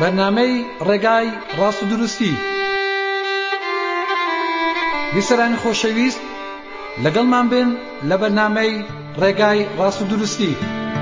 بەرنامەی ڕێگای ڕاست و دروستی. بیسەرانی خۆشەویست، لەگەڵمان بن لە بەرنامەی ڕێگای ڕاست و دروستی.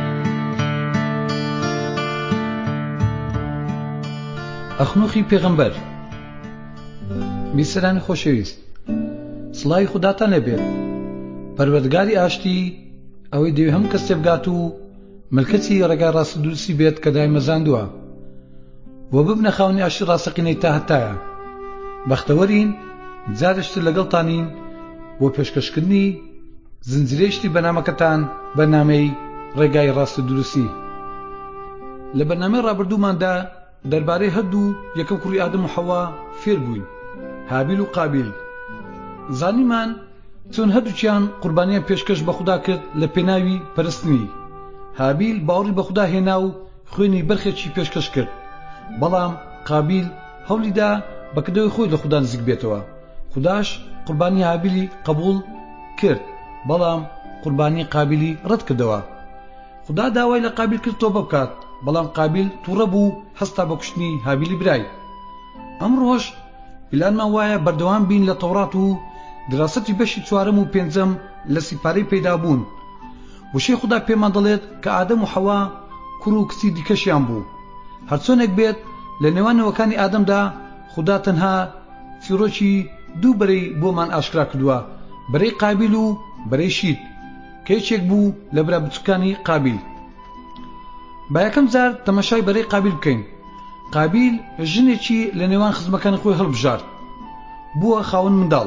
ئەخنوخی پێغەمبەر. بیسەرانی خۆشەویست، سڵاوی خوداتان لێبێت. پەروەردگاری ئاشتی ئەوەی دەوێت هەموو کەس تێبگات و ملکەتی ڕێگای ڕاست و دروستی بێت کە دایمەزاندووە و ببنە خاوەنی ئاشتی ڕاستەقینەی تا هەتایە. بەختەوەرین، جارێشتر لەگەڵتانین بۆ پێشکەشکردنی زنجیرەیشتی بەنامەکەتان بەرنامەی ڕێگای ڕاست و دروستی. لە بەرنامەی ڕابردووماندا دەربارەی هەردوو یەکەم کوڕی ئادەم و حەوا فێر بووین، هابیل و قابیل. زانیمان چۆن هەردووچیان قوربانیان پێشکەش بە خودا کرد لە پێناوی پەرستنی. هابیل باوەڕی بە خودا هێنا و خوێنی بەرخێکی پێشکەش کرد، بەڵام قابیل هەوڵیدا بەکردەوەی خۆی لە خودا نزیک بێتەوە. خوداش قوربانی هابیلی قبول کرد، بەڵام قوربانی قابیلی ڕەت کردەوە. خدا داوای لە قابیل کرد تۆبە بکات، بەڵام قابیل تووڕە بوو هەستا بە کوشتنی هابیلی برای. ئەمڕۆژ پلانمان وایە بەردەوام بین لە تەورات و دراستەی بەشی 4 و 5 لە سیپارەی پەیدابوون. وشەی خدا پێمان دەڵێت کە ئادەم و حەوا کوڕ و کچی دیکەشیان بوو. هەرچۆنێک بێت لە نێوانەوەکانی ئادەمدا خدا تەنها چیرۆکی دوو بەرەی بۆمان ئاشکرا کردووە، بەرەی قابیل و بەرەی شید، کە یەکێک بوو لە برا بچووکانی قابیل. با یەکەم جار تەماشای بەرەی قابیل بکەین. قابیل ژنێکی لە نێوان خزمەکانی خۆی هەڵبژارد، بووە خاوەن منداڵ.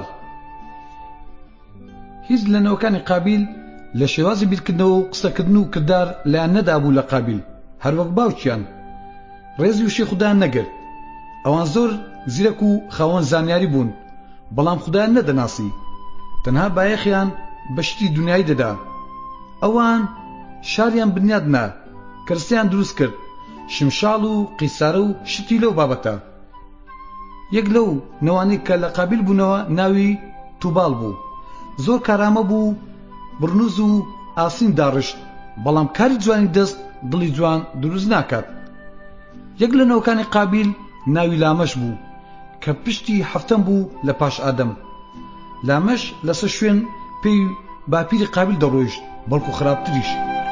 هیچ لە نەوەکانی قابیل لە شێوازی بیرکردنەوە و قسەکردن و کردار لایەن نەدابوو لە قابیل، هەروەک باوکیان. ڕێزی وشەی خودایان نەگرت. ئەوان زۆر زیرەک و خاوەن زانیاری بوون، بەڵام خودایان نەدەناسی، تەنها بایەخیان بەشتی دنیای دەدا. ئەوان شاریان بنیادنا، کەرسیان دروست کرد، شمشاڵ و قیسارە و شتی لەو بابەتە. یەک لەو نەوانەی کە لە قابیل بوونەوە ناوی تووباڵ بوو. زۆر کارامە بوو، برنوز و ئاسین داڕشت، بەڵام کاری جوانی دەست دڵی جوان دروست ناکات. یەک لە نەوەکانی قابیل ناوی لامەش بوو، کە پشتی هەفتەم بوو لە پاش ئادەم. لامەش لەسەر شوێن پێی باپیری قابیل دەڕۆیشت، بەڵکو خراپتریش.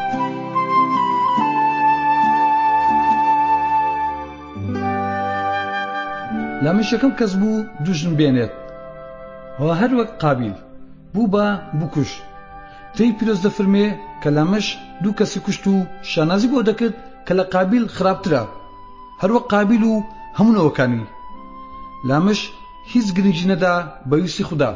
لامەش یەکەم کەس بوو دوو ژن بێنێت، هەوا هەر وەک قابیل بوو بە بکوش. تێی پیرۆز دەفرمێ کە لامەش دوو کەسی کوشت و شانازی بۆ دەکرد کە لە قابیل خراپترە، هەروەک قابیل و هەموونەوەکانی. لامەش هیچ گرنگی نەدا بە ویستی خوددا.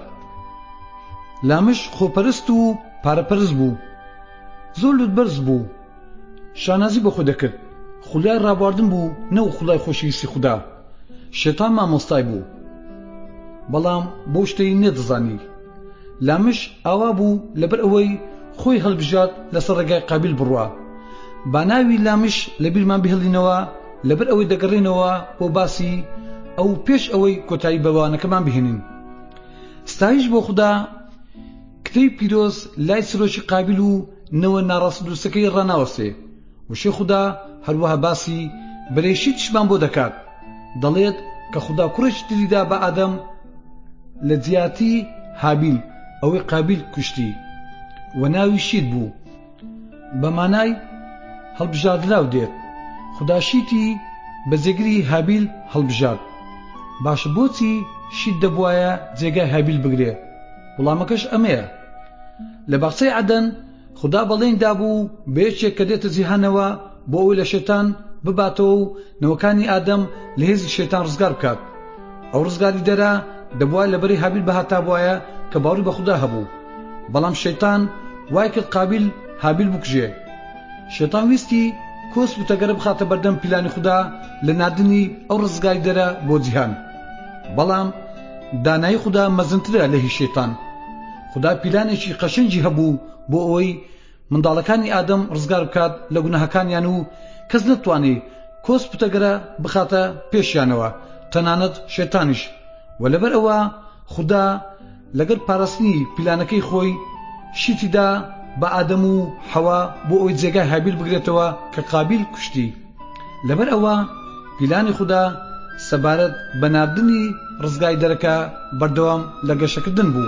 لامەش خۆپەرست و پارەپەرست بوو، زۆر لوتبەرز بوو، شانازی بە خۆ دەکرد، خولای ڕابواردن بوو نەو خولای خۆشەویستی خوددا. شێتان مامۆستای بوو، بەڵام بۆ شتەی نێدەزانی. لامەش ئاوا بوو لەبەر ئەوەی خۆی هەڵبژات لەسەر ڕێگای قابیل بڕوا. با ناوی لامەش لە بیرمان بهێڵینەوە لەبەر ئەوەی دەگەڕێنەوە بۆ باسی ئەو پێش ئەوەی کۆتایی بەوانەکەمان بهێنین. ستایش بۆ خوددا، کتەی پیرۆز لای سرۆکی قابیل و نەوە ناڕاست دروستەکەی ڕناوەسێ. وشەی خوددا هەروەها باسی بەرەی شیدشمان بۆ دەکات. دەڵێت کە خوددا کوڕێکی تریدا بە ئادەم لە جیاتی هابیل، ئەوەی قابیل کوشتی، و ناوی شید بوو، بە مانای هەڵبژاردراو دێت. خوددا شیتی بە جێگری هابیل هەڵبژارد. باشە بۆچی شید دەبوایە جێگای هابیل بگرێ؟ وڵامەکەش ئەمەیە. لە باخچەی عەدەن خوددا بەڵێنی دابوو بە یەکێک کە دێتە جیهانەوە بۆ ئەوەی لە شێتان بباتەوە و نەوەکانی ئادەم لە هێزی شێتان ڕزگار بکات. ئەو ڕزگاری دەرا دەبوایە لەبەری هابیل بەهاتا بوایە کە باوری بە خوددا هەبوو، بەڵام شەیتان وای کرد قابیل هابیل بکوژێ. شەیتان ویستی کۆس بتەگەرە بخاتە بەردەم پیلانی خوددا لە ناردنی ئەو ڕزگاری دەرە بۆ جیهان، بەڵام دانایی خوددا مەزنترە لە هی شەیتان. خوددا پیلانێکی قەشنگی هەبوو بۆ ئەوەی منداڵەکانی ئادەم ڕزگار بکات لە گوناهەکانیان و کەس نەتوانێ کۆس بتەگەرە بخاتە پێشیانەوە، تەنانەت شەیتانیش. و لەبەر ئەوە خوددا لەگەر پاراستنی پیلانەکەی خۆی شیتیدا بە ئادەم و حەوا بۆ ئەوەی جێگای هابیل بگرێتەوە کە قابیل کوشتی. لەبەر ئەوە پیلانی خوددا سەبارەت بەناردنی ڕزگای دەرەکە بەردەوام لە گەشەکردن بوو.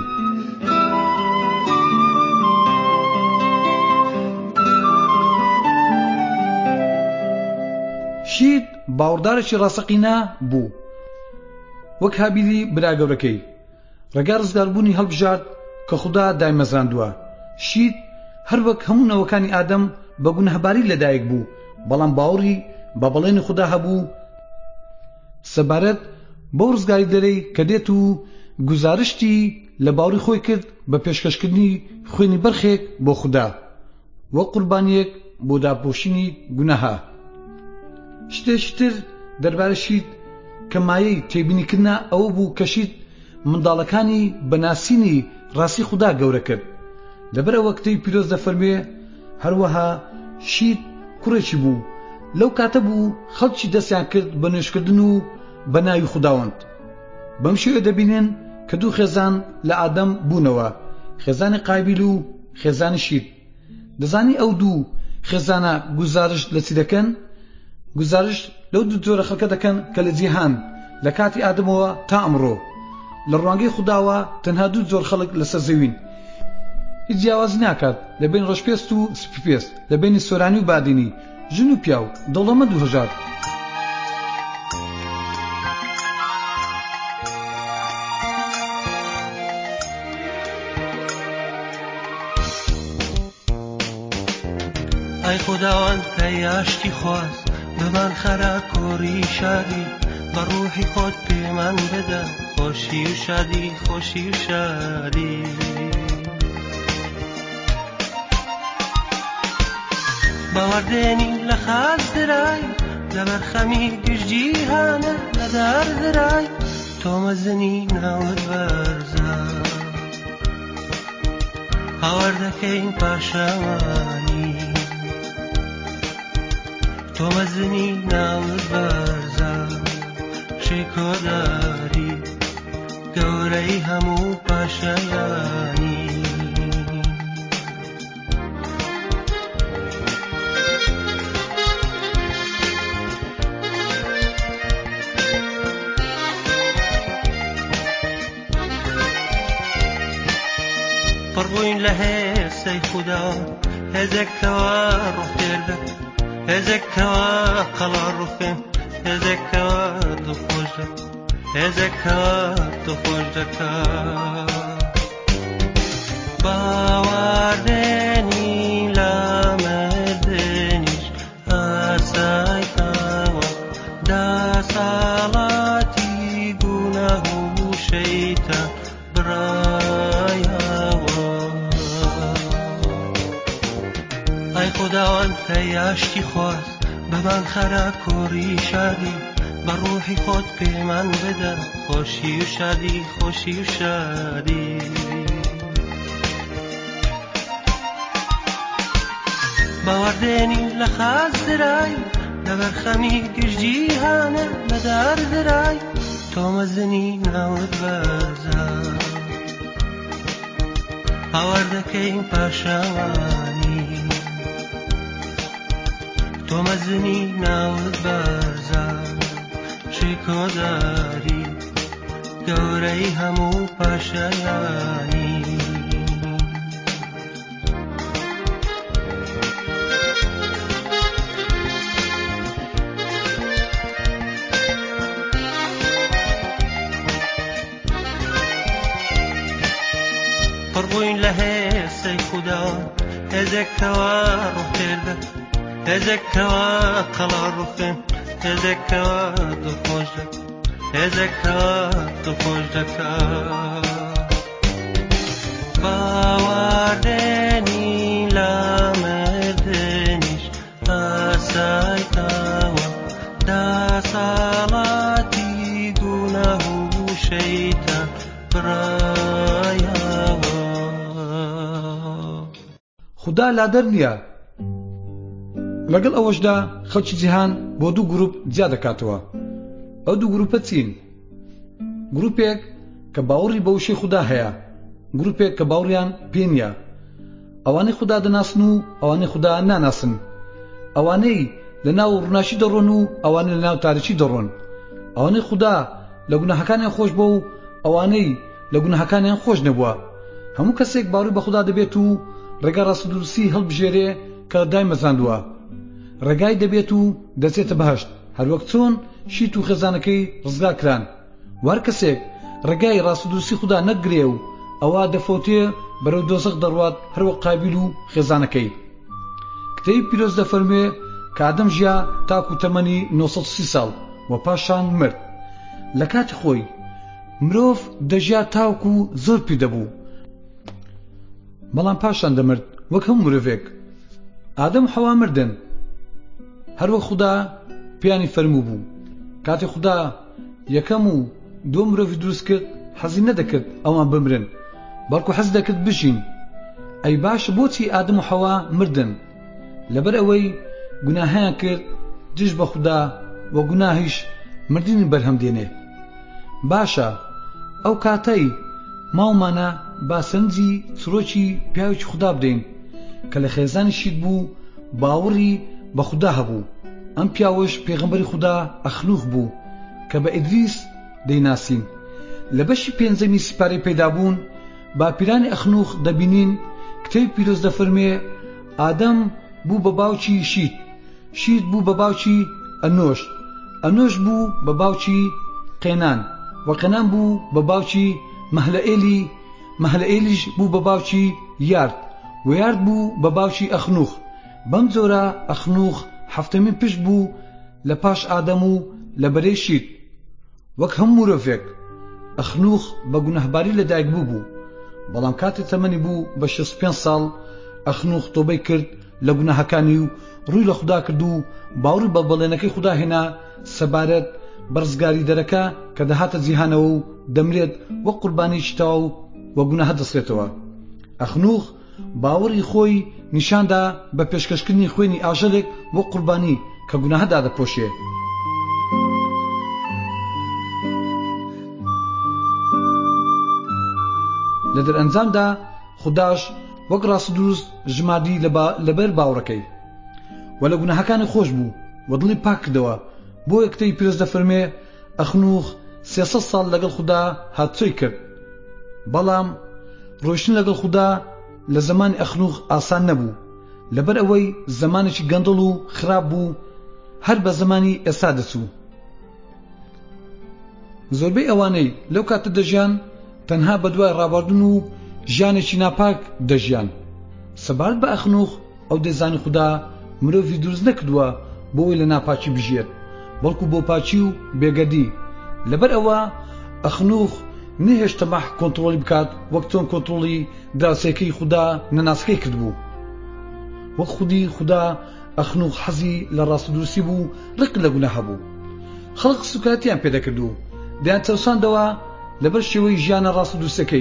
شید باوەڕدارێکی ڕاستەقینە بوو، وەک هابیلی برا گەورەکەی ڕێگای ڕزگاربوونی هەڵبژارد کە خوددا دایمەزراندووە. شید هەر وەک هەموو نەوەکانی ئادەم بە گونەهباری لەدایک بوو، بەڵام باوەڕی بە بەڵێنی خوددا هەبوو سەبارەت بەو ڕزگاری دەرەی کە دێت و گوزارشتی لە باوەڕی خۆی کرد بە پێشکەشکردنی خوێنی بەرخێک بۆ خوددا وەک قوربانیەک بۆ داپۆشینی گونەها. شتێکی تر دەربارەی شید کە مایەی تێبینیکردنە ئەوە بوو کە شید منداڵەکانی بەناسینی ڕاستی خوددا گەورە کرد. لەبەر ئەوە کتەبی پیرۆز دەفەرمێ هەروەها شید کوڕێکی بوو، لەو کاتە بوو خەڵکی دەستیان کرد بە نوێژکردن و بە ناوی خودداوەند. بەم شێوە دەبینن کە دوو خێزان لە ئادەم بوونەوە، خێزانی قابیل و خێزانی شید. دەزانی ئەو دوو خێزانە گوزارش لە چی دەکەن؟ گوزارش لەو دوو جۆرە خەڵکە دەکەن کە لە جیهان لە کاتی ئادەمەوە تا ئەمڕۆ لە ڕوانگەی خودداوە تەنها دوو جۆر خەڵک لەسەر زەوین. هیچ جیاوازی ناکات لە بین ڕۆژپێست و سپیپێست، لە بینی سۆرانی و بادینی، ژن و پیا و دەوڵەمەند و هەژار. ئای خودداوەند پەیاشتی خواست بمان خەرا کۆڕی شادی، بە ڕوحی خۆت پێمان بدە خۆشی و شادی، خۆشی و شادی. باوەڕدێنی لە خاز درای لە بەرخەمی گشتجیهانە لە دار درای تۆمەزنی ناوت بەرزە هاوردەکەین پاشەوانی تۆمەزنی ناوت بەرزە شێکۆداری گەورەی هەموو پاشەیانی. پڕبووین لە هێستەی خوددا هێزێکەوە ڕوحێردە، هێزێکەوە قەڵا ڕوخێن، هێزێکەوە دڵخۆش دەکە، هێزێکەوە دڵخۆش دەکە. باوەڕدێنی لە مردنیش ئاسایتەوە داساڵاتی گوناه و شەیتان خودداوەند پەیاشتی خواست بەمان خەرا کۆڕی شادی، بە ڕوحی خۆت پێمان بدە خۆشی و شادی، خۆشی و شادی. باوەڕدێنی لە خاز درای لە بەرخەمی گشتجیهانە لە دار درای تۆمەزنی ناوت بەرزە هاوردەکەین پاشەوانی تۆمەزنی ناوت بەرزە شێکۆداری گەورەی هەموو پاشەیانی. پڕبووین لە هێستەی خوددا هێزێکەوە ڕوحێردە، هێزێکەوە قەڵا ڕوخێن، هێزێکەوە دڵخۆش دەکە، هێزێکەوە دڵخۆش دەکە. باوەڕدێنی لە مردنیش ئاسایتەوە داساڵاتی گوناه و شەیتان بڕایەوە. خوددا لادەر نییە. لەگەڵ ئەوەشدا خەڵکی جیهان بۆ دوو گروپ جیا دەکاتەوە. ئەو دوو گروپە چین؟ گروپێک کە باوەڕی بە وشەی خوددا هەیە، گروپێک کە باوەڕیان پێ نییە. ئەوانەی خوددا دەناسن و ئەوانەی خوددا ناناسن، ئەوانەی لەناو ڕووناچی دەڕۆن و ئەوانە لەناو تاریکی دەڕۆن. ئەوانەی خوددا لە گوناهەکانیان خۆش بووە و ئەوانەی لە گوناهەکانیان خۆش نەبووە. هەموو کەسێک باوری بە خوددا دەبێت و ڕێگا ڕاستەدروستی هەڵبژێرێ کە دای مەزاندووە. ڕێگای دەبێت و دەچێتە بەهەشت، هەروەک چۆن شیت و خێزانەکەی ڕزگار کران. وار کەسێک ڕێگای ڕاستەدروستی خوددا نەگرێ و ئەوە دەفەوتێ بەرەو دۆزەخ دەڕوات، هەروەک قابیل و خێزانەکەی. کتێبی پیرۆز دەفەرمێ کە ئادەم ژیا تاکو تەمەنی 930 ساڵ و پاشان مرد. لە کاتی خۆی مرۆڤ دەژیا تاوکو زۆر پیر دەبوو، بەڵام پاشان دەمرد وەک هەموو مرۆڤێک. ئادەم و حەوا مردن، هەروەک خوددا پێیانی فەرموو بوو. کاتی خوددا یەکەم و دۆ مرۆڤی دروست کرد، حەزی نەدەکرد ئەوان بمرن، بەڵکو حەز دەکرد بژین. ئەی باش بۆچی ئادەم و حەوا مردن؟ لەبەر ئەوەی گوناهیان کرد دژ بە خوددا و گوناهیش مردنی بەرهەم دێنێ. باشە ئەو کاتەی ماومانە با سەرنجی چڕۆکی پیاوێکی خوددا بدەین کە لە خێزانی شید بوو، باوەڕی بە خوددا هەبوو. ئەم پیاوەش پێغەمبەری خوددا ئەخنوخ بوو کە بە ئیدریس دەیناسین. لە بەشی پێنجەمی سیپارەی پەیدابوون باپیرانی ئەخنوخ دەبینین. کتێبی پیرۆز دەفەرمێ ئادەم بوو بە باوکی شید، شید بوو بە باوکی ئەنۆش، ئەنۆش بوو بە باوکی قێنان، و قێنان بوو بە باوکی مەهلەئێلی، مەهلەئێلیش بوو بە باوکی یارد، و یارد بوو بە باوکی ئەخنوخ. بەم جۆرە ئەخنوخ هەفتەمین پشت بوو لە پاش ئادەم و لە بەرەی شید. وەک هەموو مرۆڤێک ئەخنوخ بە گونەهباری لەدایک بوو، بەڵام کاتی تەمەنی بوو بە 65 ساڵ ئەخنوخ تۆبەی کرد لە گوناهەکانی و ڕووی لە خوددا کرد و باوری بە بەڵێنەکەی خوددا هێنا سەبارەت بەرزگاری دەرەکە کە دەهاتە جیهانەوە و دەمرێت وەک قوربانیی تاو و گوناهە دەسرێتەوە. ئەخنوخ باوەڕی خۆی نیشاندا بە پێشکەشکردنی خوێنی ئاژەلێک وەک قوربانی کە گوناهەدا دەپۆشێ. لە دەرئەنجامدا خودداش وەک ڕاستەدروست ژماردی لەبەر باوەڕەکەی و لە گوناهەکانی خۆش بوو و دڵی پاک کردەوە. بۆ یەکتەی پیرۆز دەفەرمێ ئەخنوخ 300 ساڵ لەگەڵ خوددا هاتووی کرد، بەڵام ڕۆیشتن لەگەڵ خوددا لە زمانی ئەخنوخ ئاسان نەبوو، لەبەر ئەوەی زمانێکی گەندەڵ و خراپ بوو، هەر بە زمانی ئێستا دەچوو. زۆربەی ئەوانەی لەو کاتە دەژیان تەنها بەدوای ڕابواردن و ژیانێکی ناپاک دەژیان. سەبارەت بە ئەخنوخ ئەو دەزانی خوددا مرۆڤی دروست نەکردووە بۆی لە ناپاکی بژێت، بەڵکو بۆ پاچی و بێگەردی. لەبەر ئەوە ئەخنوخ نەهێشتە مەح کۆنتڕۆلی بکات وەک چۆن کۆنتڕۆلی دراوسێکەی خوددا نەناسەکەی کردبوو. وەک خودی خوددا ئەخنوخ حەزی لە ڕاستەدروستی بوو، ڕق لە گوناه هەبوو. خەڵق سوکاتیان پێدەکردو، دەیان چەوساندەوە لەبەر شێوەی ژیانە ڕاستەدروستەکەی.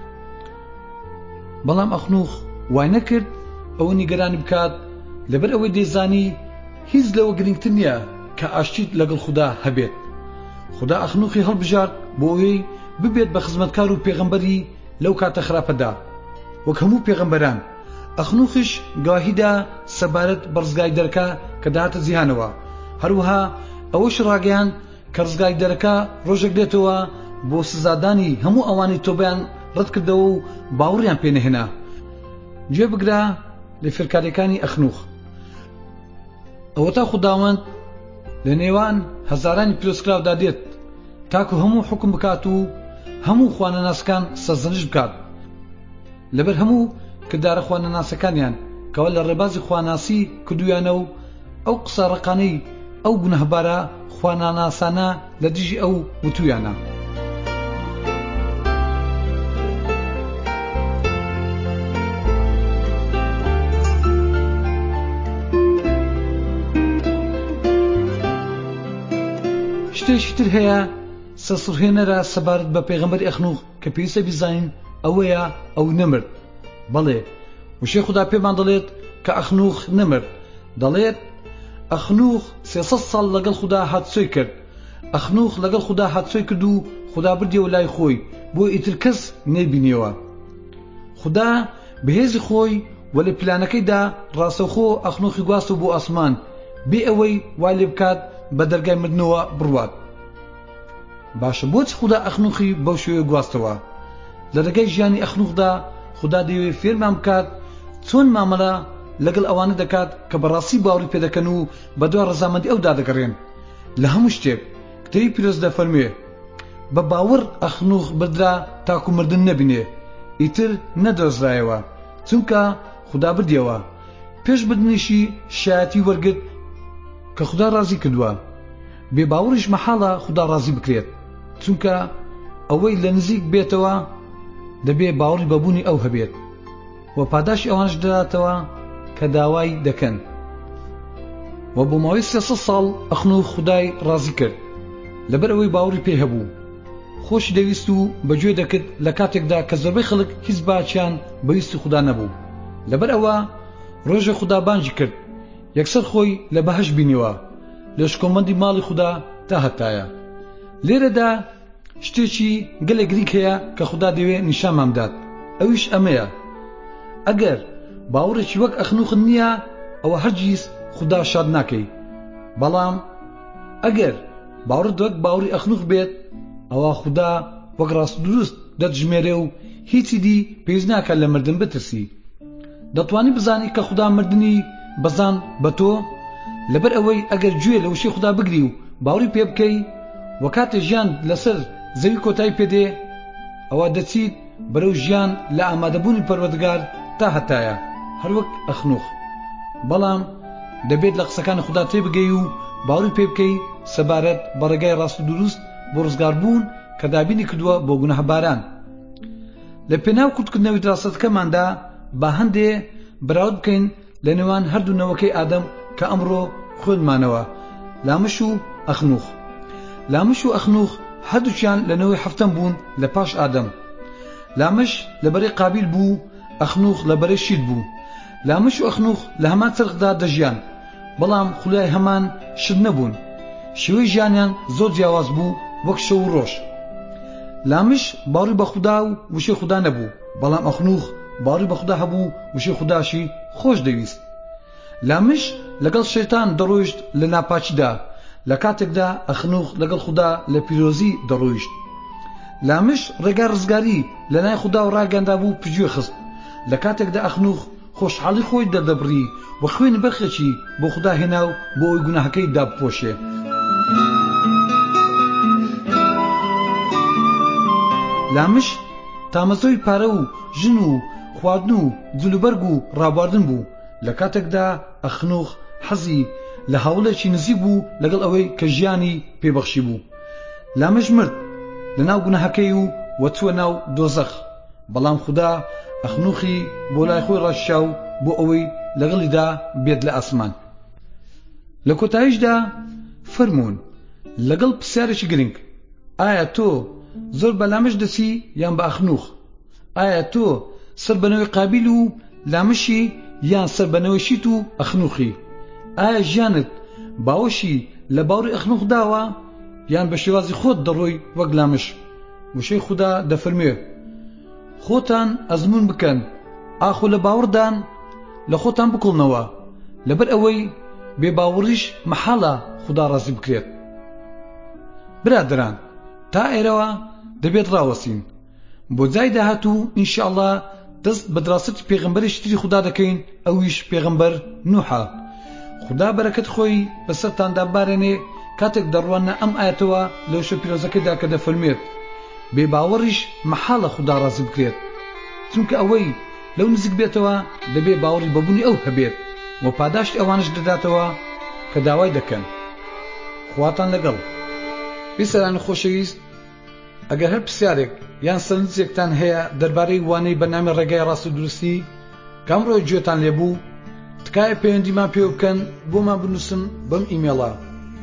بەڵام ئەخنوخ وای نەکرد ئەوە نیگەرانی بکات، لەبەر ئەوەی دەیزانی هیچ لەوە گرنگتر نییە کە ئاشتیت لەگەڵ خوددا هەبێت. خوددا ئەخنوخی هەڵبژارد بۆ ئەوەی ببێت بە خزمەتکار و پێغەمبەری لەو کاتە خراپەدا وەک هەموو پێغەمبەران. ئەخنوخش گواهیدا سەبارەت بە ڕزگای دەرەکە کە داهاتە جیهانەوە، هەروەها ئەوەش ڕاگەیان کە ڕزگای دەرەکە ڕۆژێک دێتەوە بۆ سزادانی هەموو ئەوانی تۆبەیان ڕەت کردەوە و باوەڕیان پێنەهێنا. گوێ بگرە لە فێرکاریەکانی ئەخنوخ. ئەوە تا خوداوەند لە نێوان هەزارانی پیرۆزکراودا دێت تاکو هەموو حکم بکات و هەموو خوانەناسەکان سەرزەنش بکات لەبەر هەموو کردارە خوانەناسەکانیان کەوە لە ڕێبازی خواناسی کردویانە و ئەو قسە ڕقانەی ئەو گونەهبارە خواناناسانە لە دژی ئەو وتویانە. شتێکی تر هەیە سەرسوڕهێنەرە سەبارەت بە پێغەمبەری ئەخنوخ کە پێویستە بیزانین ئەوەیە ئەو نەمرد. بەڵێ وشەی خوددا پێمان دەڵێت کە ئەخنوخ نەمرد، دەڵێت ئەخنوخ 300 ساڵ لەگەڵ خوددا هاتسۆی کرد. ئەخنوخ لەگەڵ خوددا هاتسۆی کرد و خوددا بردیەوە لای خۆی بۆ ئیتر کەس نەیبینیەوە. خوددا بەهێزی خۆی و لە پلانەکەیدا ڕاستەوخۆ ئەخنوخی گواستە بۆ ئاسمان بێ ئەوەی وای لێ بکات بە دەرگای مردنەوە بڕوات. باشە بۆچی خوددا ئەخنوخی بەو شێوەیە گواستەوە؟ لە دەرگای ژیانی ئەخنوخدا خوددا دەیەوێت فێرمان بکات چۆن مامەڵە لەگەڵ ئەوانە دەکات کە بەڕاستی باوەڕی پێدەکەن و بەدوای ڕەزامەندی ئەودا دەگەڕێن. لە هەموو شتێک کتێبی پیرۆز دەفەرموێ بە باوەڕ ئەخنوخ بردرا تاکو مردن نەبینێ، ئیتر نەدۆزرایەوە چونکە خوددا بردیەوە. پێش بردنیشی شایەتی وەرگرت کە خوددا ڕازی کردووە. بێ باوەڕیش مەحاڵە خوددا ڕازی بکرێت چونکە ئەوەی لە نزیک بێتەوە دەبێ باوەڕی بەبوونی ئەو هەبێت و پاداشی ئەوانش دەداتەوە کە داوای دەکەن. و بۆ ماوەی 300 ساڵ ئەخنوخ خودای ڕازی کرد لەبەر ئەوەی باوەڕی پێ هەبوو. خۆشی دەویست و بەگوێ دەکرد لە کاتێکدا کە زۆربەی خەڵک هیچ باچیان بەویستی خوددا نەبوو. لەبەر ئەوە ڕۆژێ خوددا بانگی کرد یەکسەر خۆی لە بەهەشت بینیوە لە شکۆمەندی ماڵی خوددا تا هەتایە. لێرەدا شتێکی گەلێک گرنگ هەیە کە خوددا دەوێت نیشانمان بدات، ئەویش ئەمەیە: ئەگەر باوەڕێکی وەک ئەخنوخت نییە ئەوە هەرگیز خوددا شاد ناکەی. بەڵام ئەگەر باوەڕت وەک باوەڕی ئەخنوخ بێت ئەوە خوددا وەک ڕاست دروست دەتژمێرێ و هیچی دی پێویست ناکات لە مردن بترسی. دەتوانی بزانی کە خوددا مردنی بەزان بە تۆ لەبەر ئەوەی ئەگەر گوێ لە وشەی خوددا بگری و باوەڕی پێ بکەی و کاتێ ژیان لەسەر زەوی کۆتایی پێدێ ئەوە دەچیت بەرەو ژیان لە ئامادەبوونی پەروەردگار تا هەتایە هەروەک ئەخنوخ. بەڵام دەبێت لە قسەکانی خوددا تێبگەی و باوەڕی پێ بکەی سەبارەت بە ڕێگای ڕاست و دروست بۆ ڕزگاربوون کە دابینی کردووە بۆ گونەهباران. لە پێناو کورتکردنەوەی دراستەکەماندا با هەندێ بەراورد بکەین لە نێوان هەردوو نەوەکەی ئادەم کە ئەمڕۆ خوێنمانەوە، لامش و ئەخنوخ. لامش و ئەخنوخ هەردووچیان لە نەوەی هەفتەم بوون لە پاش ئادەم. لامش لەبەرەی قابیل بوو، ئەخنوخ لەبەرەی شیت بوو. لامش و ئەخنوخ لە هەمان چرخدا دەژیان، بەڵام خولای هەمان شت نەبوون. شێوەی ژیانیان زۆر جیاواز بوو وەک شەو و ڕۆژ. لامش باوەڕی بە خوددا و وشەی خوددا نەبوو، بەڵام ئەخنوخ باوەڕی بە خوددا هەبوو وشەی خودداشی خۆش دەویست. لامش لەگەڵ شەیتان دەڕۆیشت لە ناپاکیدا لە کاتێکدا ئەخنوخ لەگەڵ خوددا لە پیرۆزی دەڕۆیشت. لامش ڕێگای ڕزگاری لە لای خوددا و ڕاگەندا بوو پژوێ خست لە کاتێکدا ئەخنوخ خۆشحاڵی خۆی دەردەبڕی و خوێنی بەرخێکی بۆ خوددا هێنا و بۆ ئەوی گوناهەکەی دابپۆشێ. لامش تامەزۆی پارە و ژن و خواردن و جلوبەرگ و ڕابواردن بوو لە کاتێکدا ئەخنوخ حەزی لە هەوڵێکی نزیک بوو لەگەڵ ئەوەی کە ژیانی پێبەخشی بوو. لامش مرد لە ناو گوناهەکەی و وەچووە ناو دۆزەخ، بەڵام خوددا ئەخنوخی بۆ لای خۆی ڕاشا و بۆ ئەوەی لەگەڵیدا بێت لە ئاسمان. لە کۆتاییشدا فەرموون لەگەڵ پرسیارێکی گرنگ: ئایا تۆ زۆر بە لامش دەچی یان بە ئەخنوخ؟ ئایا تۆ سەر بەنەوەی قابیل و لامشی یان سەر بەنەوەی شیت و ئەخنوخی؟ ئایا ژیانت باوەشی لە باوەڕی ئەخنوخ داوە یان بە شێوازی خۆت دەڕۆی وەک لامش؟ وشەی خوددا دەفەرمێ: خۆتان ئەزمون بکەن، ئاخۆ لە باوەڕدان لە خۆتان بکڵنەوە، لەبەر ئەوەی بێباوەڕیش مەحاڵە خوددا ڕازی بکرێت. برادران، تا ئێرەوە دەبێت ڕاوەسین. بۆ جای داهاتوو ئینشاءالله دەست بە دراستی پێغەمبەرێکی تری خوددا دەکەین، ئەویش پێغەمبەر نوحە. خوددا بەرەکەت خۆی بەسەرتاندا بارێنێ کاتێک دەڕوانە ئەم ئاەتەوە لە وشە پیرۆزەکەیدا کە دەفەرمێت: بێباوەڕیش مەحاڵە خوددا ڕازی بکرێت، چونکە ئەوەی لەو نزیک بێتەوە دەبێ باوەڕی بەبوونی ئەو هەبێت و پاداشتی ئەوانش دەداتەوە کە داوای دەکەن. خواتان لەگەڵ. بیسەرانی خۆشەویست، ئەگەر هەر پرسیارێک یان سەرنجێکتان هەیە دەربارەی وانەی بەنامەی ڕێگای ڕاست و دروستی کامڕۆی گوێتان لێبوو، تکایە پەیوەندیمان پێ بکەن، بۆمان بنووسن بەم ئیمێڵە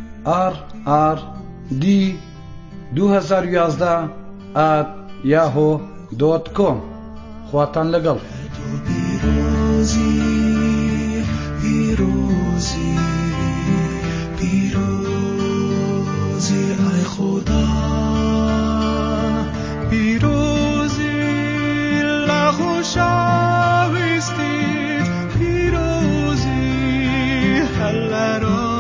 rrd2011@yahoo.com. خواتان لەگەڵ. پیروزی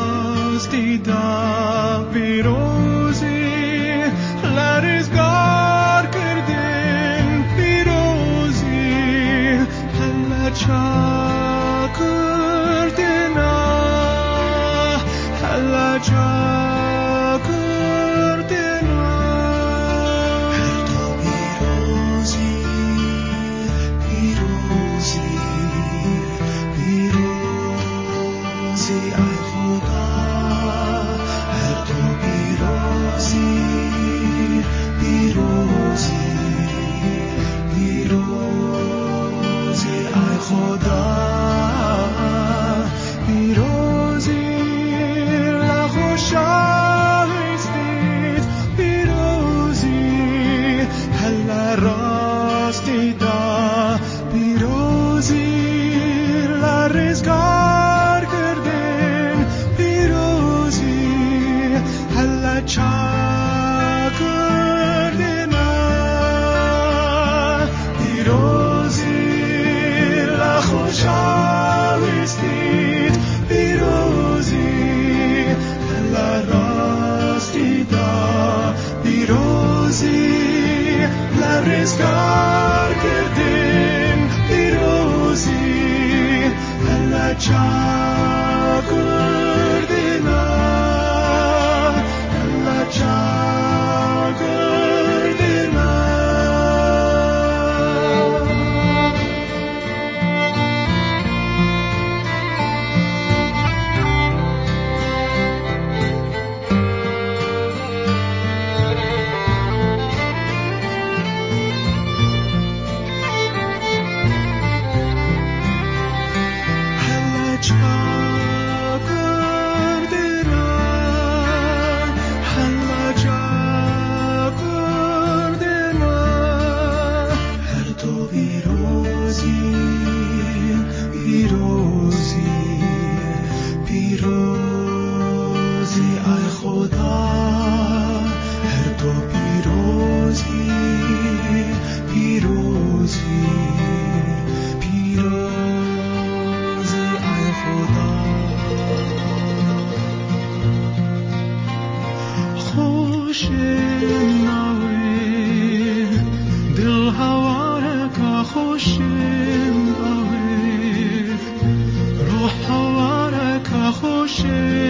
خوشم